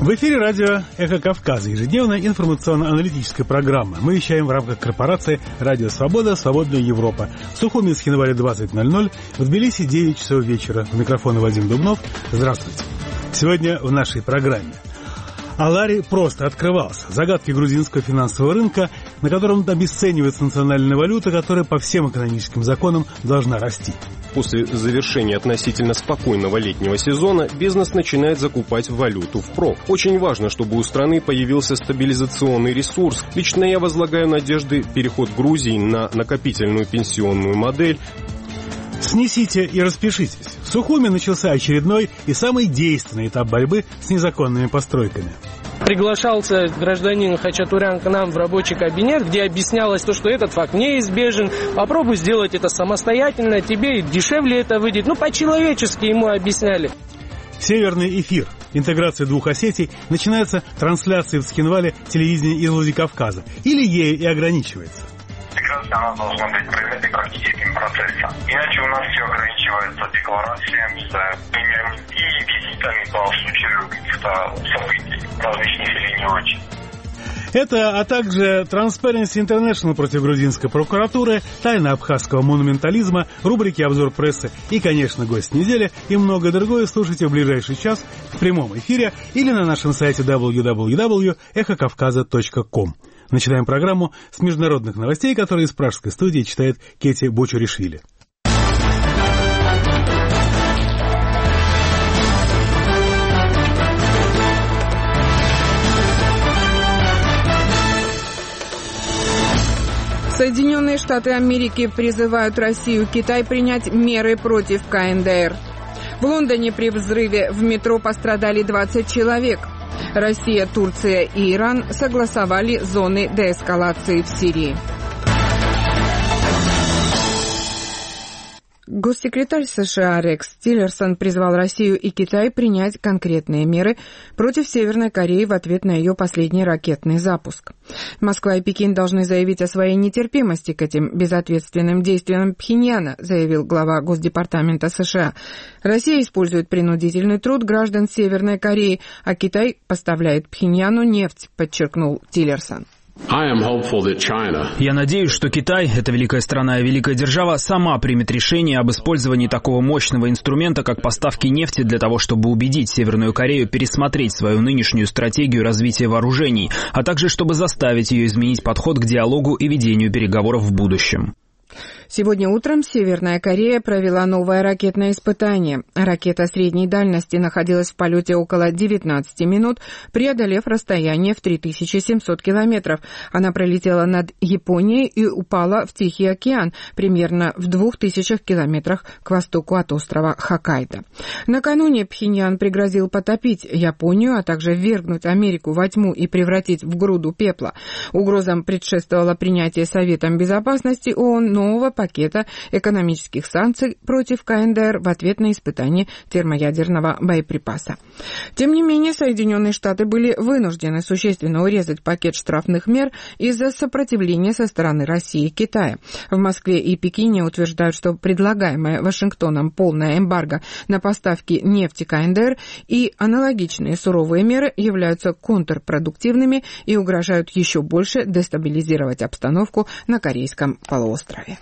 В эфире радио «Эхо Кавказа», ежедневная информационно-аналитическая программа. Мы вещаем в рамках корпорации «Радио Свобода. Свободная Европа». В Сухуми с января 20:00, в Тбилиси 9 часов вечера. У микрофона Вадим Дубнов. Здравствуйте. Сегодня в нашей программе. Алари просто открывался. Загадки грузинского финансового рынка, на котором обесценивается национальная валюта, которая по всем экономическим законам должна расти. После завершения относительно спокойного летнего сезона бизнес начинает закупать валюту впрок. Очень важно, чтобы у страны появился стабилизационный ресурс. Лично я возлагаю надежды переход Грузии на накопительную пенсионную модель. Снесите и распишитесь. В Сухуми начался очередной и самый действенный этап борьбы с незаконными постройками. Приглашался гражданин Хачатурян к нам в рабочий кабинет, где объяснялось то, что этот факт неизбежен. Попробуй сделать это самостоятельно, тебе дешевле это выйдет. По-человечески ему объясняли. Северный эфир. Интеграция двух Осетий. Начинается трансляция в Цхинвале телевидения из Владикавказа. Или ею и ограничивается. Она должна быть практическим процессом. Иначе у нас все ограничивается декларациями, и визитами по случаю каких-то событий различных или не очень. Это, а также Transparency International против грузинской прокуратуры, тайна абхазского монументализма, рубрики «Обзор прессы» и, конечно, гость недели и многое другое слушайте в ближайший час в прямом эфире или на нашем сайте www.эхокавказа.com. Начинаем программу с международных новостей, которые из пражской студии читает Кети Бочуришвили. Соединенные Штаты Америки призывают Россию и Китай принять меры против КНДР. В Лондоне при взрыве в метро пострадали 20 человек. Россия, Турция и Иран согласовали зоны деэскалации в Сирии. Госсекретарь США Рекс Тиллерсон призвал Россию и Китай принять конкретные меры против Северной Кореи в ответ на ее последний ракетный запуск. Москва и Пекин должны заявить о своей нетерпимости к этим безответственным действиям Пхеньяна, заявил глава Госдепартамента США. Россия использует принудительный труд граждан Северной Кореи, а Китай поставляет Пхеньяну нефть, подчеркнул Тиллерсон. Я надеюсь, что Китай, эта великая страна и великая держава, сама примет решение об использовании такого мощного инструмента, как поставки нефти, для того, чтобы убедить Северную Корею пересмотреть свою нынешнюю стратегию развития вооружений, а также чтобы заставить ее изменить подход к диалогу и ведению переговоров в будущем. Сегодня утром Северная Корея провела новое ракетное испытание. Ракета средней дальности находилась в полете около 19 минут, преодолев расстояние в 3700 километров. Она пролетела над Японией и упала в Тихий океан, примерно в 2000 километрах к востоку от острова Хоккайдо. Накануне Пхеньян пригрозил потопить Японию, а также ввергнуть Америку во тьму и превратить в груду пепла. Угрозам предшествовало принятие Советом Безопасности ООН нового пакета экономических санкций против КНДР в ответ на испытание термоядерного боеприпаса. Тем не менее, Соединенные Штаты были вынуждены существенно урезать пакет штрафных мер из-за сопротивления со стороны России и Китая. В Москве и Пекине утверждают, что предлагаемое Вашингтоном полное эмбарго на поставки нефти КНДР и аналогичные суровые меры являются контрпродуктивными и угрожают еще больше дестабилизировать обстановку на Корейском полуострове.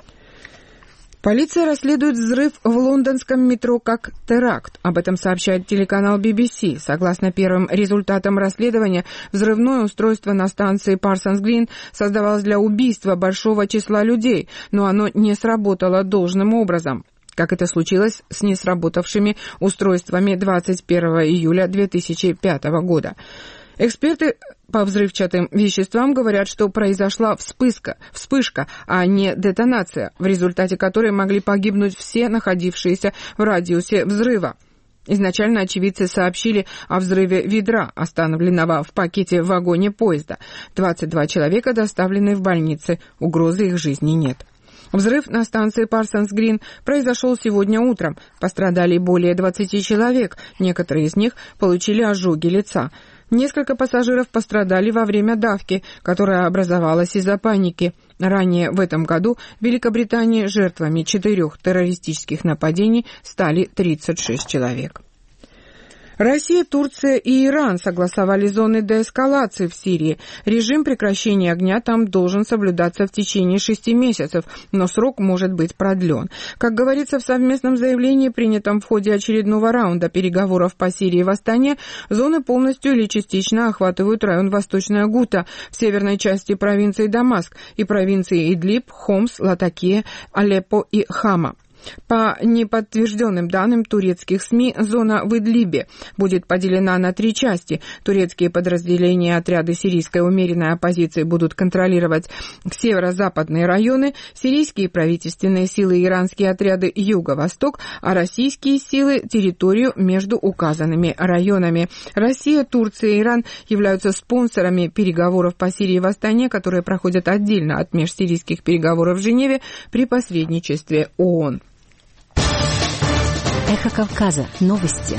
Полиция расследует взрыв в лондонском метро как теракт. Об этом сообщает телеканал BBC. Согласно первым результатам расследования, взрывное устройство на станции Парсонс-Грин создавалось для убийства большого числа людей, но оно не сработало должным образом, как это случилось с несработавшими устройствами 21 июля 2005 года. Эксперты по взрывчатым веществам говорят, что произошла вспышка, а не детонация, в результате которой могли погибнуть все находившиеся в радиусе взрыва. Изначально очевидцы сообщили о взрыве ведра, остановленного в пакете в вагоне поезда. 22 человека доставлены в больницы, угрозы их жизни нет. Взрыв на станции Парсонс-Грин произошел сегодня утром. Пострадали более 20 человек, некоторые из них получили ожоги лица. Несколько пассажиров пострадали во время давки, которая образовалась из-за паники. Ранее в этом году в Великобритании жертвами 4 террористических нападений стали 36 человек. Россия, Турция и Иран согласовали зоны деэскалации в Сирии. Режим прекращения огня там должен соблюдаться в течение 6 месяцев, но срок может быть продлен. Как говорится в совместном заявлении, принятом в ходе очередного раунда переговоров по Сирии восстания, зоны полностью или частично охватывают район Восточная Гута в северной части провинции Дамаск и провинции Идлиб, Хомс, Латакия, Алеппо и Хама. По неподтвержденным данным турецких СМИ, зона в Идлибе будет поделена на 3 части. Турецкие подразделения и отряды сирийской умеренной оппозиции будут контролировать северо-западные районы, сирийские правительственные силы и иранские отряды юго-восток, а российские силы – территорию между указанными районами. Россия, Турция и Иран являются спонсорами переговоров по Сирии восстания, которые проходят отдельно от межсирийских переговоров в Женеве при посредничестве ООН. Эхо Кавказа. Новости.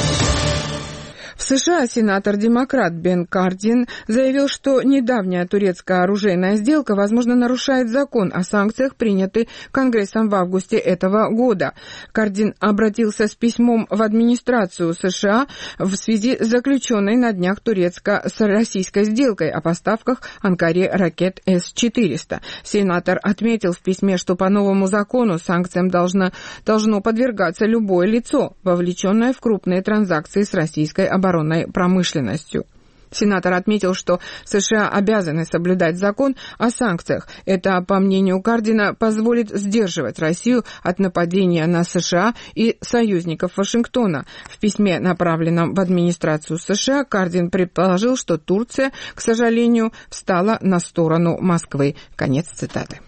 В США сенатор-демократ Бен Кардин заявил, что недавняя турецкая оружейная сделка, возможно, нарушает закон о санкциях, принятый Конгрессом в августе этого года. Кардин обратился с письмом в администрацию США в связи с заключенной на днях турецко-российской сделкой о поставках Анкаре ракет С-400. Сенатор отметил в письме, что по новому закону санкциям должно подвергаться любое лицо, вовлеченное в крупные транзакции с российской оборонной промышленностью. Сенатор отметил, что США обязаны соблюдать закон о санкциях. Это, по мнению Кардина, позволит сдерживать Россию от нападения на США и союзников Вашингтона. В письме, направленном в администрацию США, Кардин предположил, что Турция, к сожалению, встала на сторону Москвы. Конец цитаты.